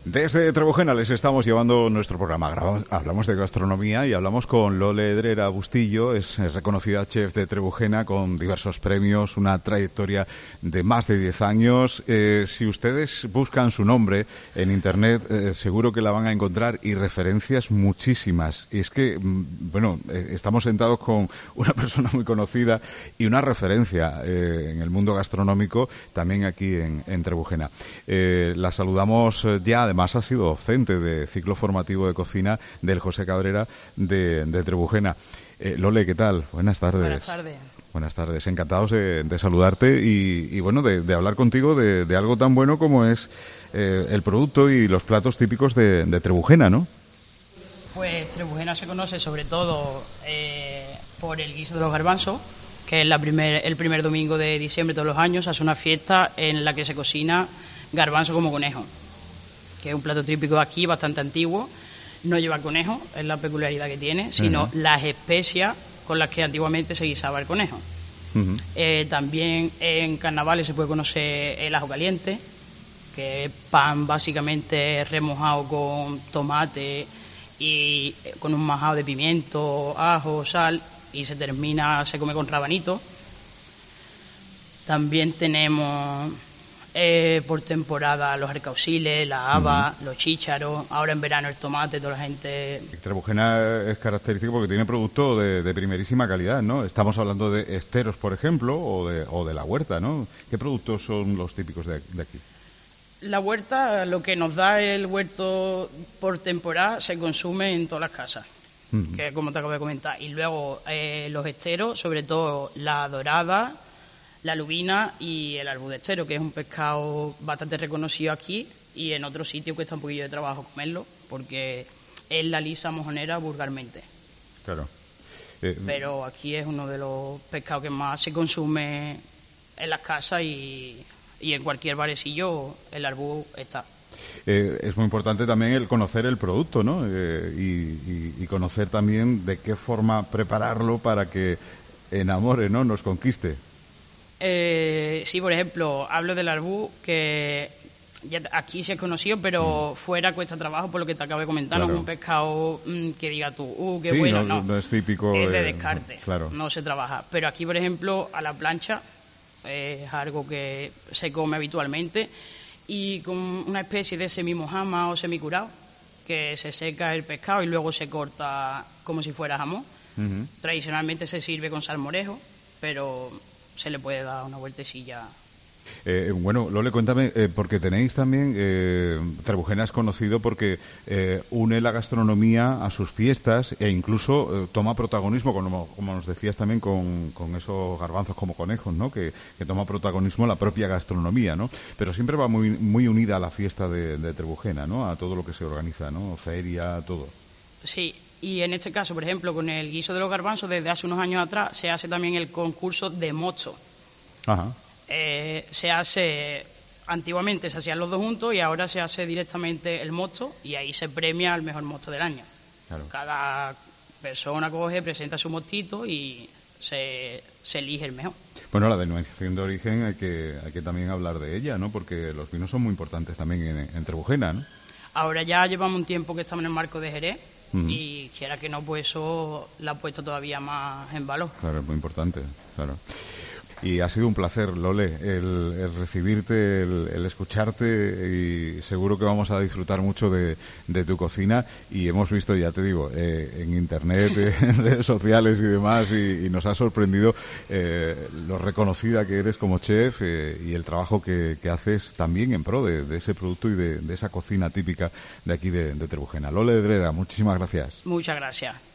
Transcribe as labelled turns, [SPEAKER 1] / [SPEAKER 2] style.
[SPEAKER 1] Desde Trebujena les estamos llevando nuestro programa. Hablamos de gastronomía y hablamos con Lole Edrera Bustillo. Es reconocida chef de Trebujena con diversos premios, una trayectoria de más de 10 años. Si ustedes buscan su nombre en Internet, seguro que la van a encontrar y referencias muchísimas. Y es que, estamos sentados con una persona muy conocida y una referencia en el mundo gastronómico, también aquí en Trebujena. La saludamos ya. Además, ha sido docente de ciclo formativo de cocina del José Cabrera de Trebujena. Lole, ¿qué tal? Buenas tardes.
[SPEAKER 2] Buenas tardes.
[SPEAKER 1] Buenas tardes. Encantados de saludarte y de hablar contigo de algo tan bueno como es el producto y los platos típicos de Trebujena, ¿no?
[SPEAKER 2] Pues Trebujena se conoce sobre todo por el guiso de los garbanzos, que es el primer domingo de diciembre de todos los años. Hace una fiesta en la que se cocina garbanzo como conejo, que es un plato típico de aquí, bastante antiguo. No lleva conejo, es la peculiaridad que tiene, sino las especias con las que antiguamente se guisaba el conejo. También en carnavales se puede conocer el ajo caliente, que es pan básicamente remojado con tomate y con un majado de pimiento, ajo, sal, y se come con rabanito. También tenemos por temporada los arcauciles, la haba, los chícharos, ahora en verano el tomate, toda la gente.
[SPEAKER 1] Trebujena es característico porque tiene producto de primerísima calidad, ¿no? Estamos hablando de esteros, por ejemplo, o de la huerta, ¿no? ¿Qué productos son los típicos de aquí?
[SPEAKER 2] La huerta, lo que nos da el huerto por temporada, se consume en todas las casas, que como te acabo de comentar. Y luego los esteros, sobre todo la dorada, la lubina y el albudestero, que es un pescado bastante reconocido aquí, y en otros sitios cuesta un poquillo de trabajo comerlo, porque es la lisa mojonera vulgarmente.
[SPEAKER 1] Claro.
[SPEAKER 2] Pero aquí es uno de los pescados que más se consume en las casas y en cualquier barecillo el arbú está.
[SPEAKER 1] Es muy importante también el conocer el producto, ¿no? Y conocer también de qué forma prepararlo para que enamore, ¿no? Nos conquiste.
[SPEAKER 2] Sí, por ejemplo, hablo del arbú, que ya aquí se es conocido, pero fuera cuesta trabajo, por lo que te acabo de comentar.
[SPEAKER 1] Claro.
[SPEAKER 2] No es un pescado que diga tú, qué
[SPEAKER 1] sí,
[SPEAKER 2] bueno,
[SPEAKER 1] no es típico.
[SPEAKER 2] Es de descarte,
[SPEAKER 1] claro.
[SPEAKER 2] No se trabaja. Pero aquí, por ejemplo, a la plancha es algo que se come habitualmente, y con una especie de semimojama o semicurado, que se seca el pescado y luego se corta como si fuera jamón. Tradicionalmente se sirve con salmorejo, pero se le puede dar una vueltecilla.
[SPEAKER 1] Lole, cuéntame, porque tenéis también, Trebujena es conocido porque une la gastronomía a sus fiestas e incluso toma protagonismo, como nos decías también con esos garbanzos como conejos, ¿no? Que toma protagonismo la propia gastronomía, ¿no? Pero siempre va muy, muy unida a la fiesta de Trebujena, ¿no? A todo lo que se organiza, ¿no? Feria, todo.
[SPEAKER 2] Sí. Y en este caso, por ejemplo, con el guiso de los garbanzos, desde hace unos años atrás se hace también el concurso de mocho.
[SPEAKER 1] Ajá.
[SPEAKER 2] Antiguamente se hacían los dos juntos y ahora se hace directamente el mocho, y ahí se premia al mejor mocho del año. Claro. Cada persona presenta su mostito y se elige el mejor.
[SPEAKER 1] Bueno, la denominación de origen hay que también hablar de ella, ¿no? Porque los vinos son muy importantes también en Trebujena, ¿no?
[SPEAKER 2] Ahora ya llevamos un tiempo que estamos en el marco de Jerez. Y quiera que no, pues eso la ha puesto todavía más en valor. Claro,
[SPEAKER 1] es muy importante, claro. Y ha sido un placer, Lole, el recibirte, el escucharte, y seguro que vamos a disfrutar mucho de tu cocina. Y hemos visto, ya te digo, en Internet, en redes sociales y demás, y nos ha sorprendido lo reconocida que eres como chef, y el trabajo que haces también en pro de ese producto y de esa cocina típica de aquí de Trebujena. Lole Edrera, muchísimas gracias.
[SPEAKER 2] Muchas gracias.